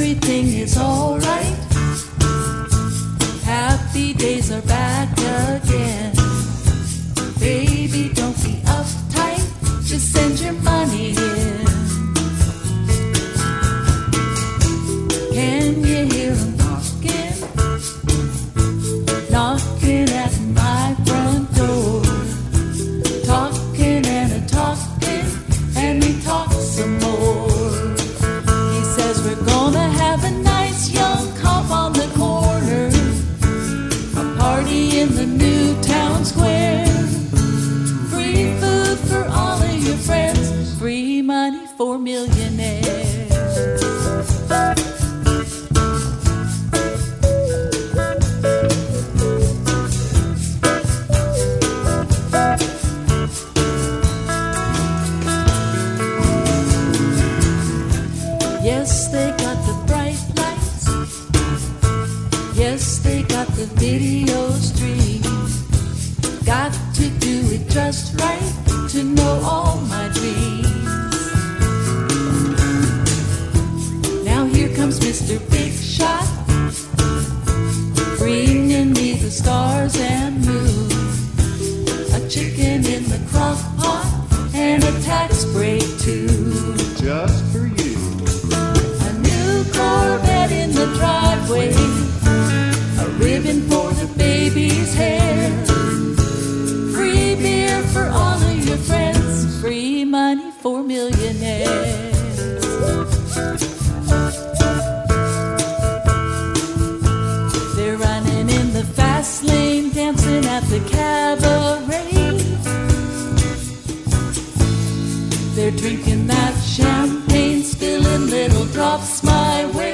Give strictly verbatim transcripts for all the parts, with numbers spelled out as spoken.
everything is alright. Happy days are back again. Baby, don't be uptight, just send your money in. Can you hear them knocking? Knocking at my front door. Talking and a talking, and we talk some more. He says we're gonna have a nice young cop on the corner, a party in the new town square. Free food for all of your friends, free money for millionaires. Yes, they got the bright lights. Yes, they got the video stream. Got to do it just right to know all my dreams. Now here comes Mister Big Shot, bringing me the stars and moon. A chicken in the crock pot and a tax break too. Just for you. Corvette in the driveway, a ribbon for the baby's hair, free beer for all of your friends, free money for millionaires. They're running in the fast lane, dancing at the cabaret. They're drinking that champagne, spilling little drops my way.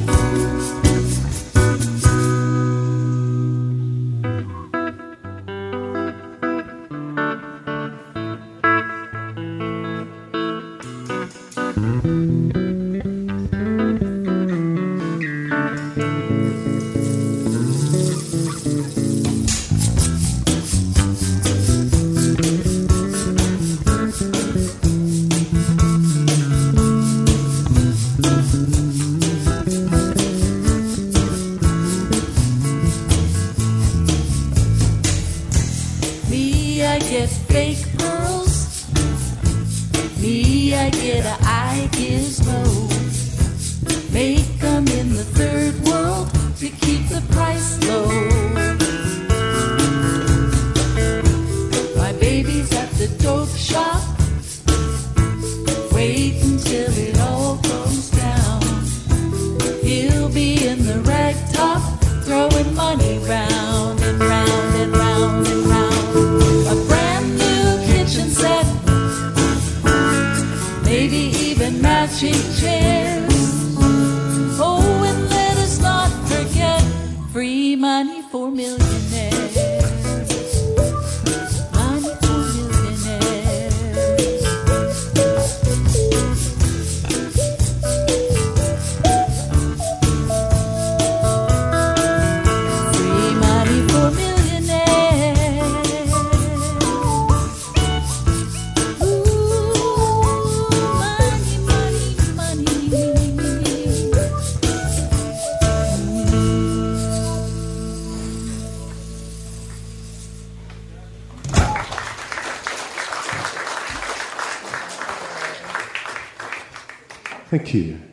I get fake pearls. Me, I get a eye gizmo. Make them in the third world to keep the price low. My baby's at the dope shop. Wait until it all goes down. He'll be in the rag top, throwing money round and round and round and round. A brand new kitchen set, maybe even matching chairs. Oh, and let us not forget free money for millionaires. Money for millionaires. Free money for millionaires. Thank you.